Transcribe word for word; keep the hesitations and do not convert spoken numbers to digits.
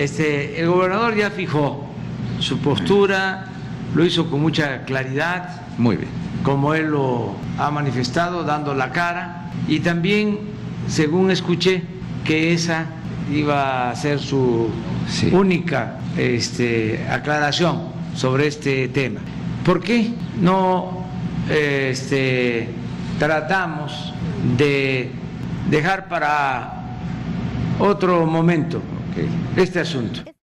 Este, el gobernador ya fijó su postura, lo hizo con mucha claridad. Muy bien. Como él lo ha manifestado, dando la cara, y también, según escuché, que esa iba a ser su sí. única este, aclaración sobre este tema. ¿Por qué no este, tratamos de dejar para otro momento okay. este asunto?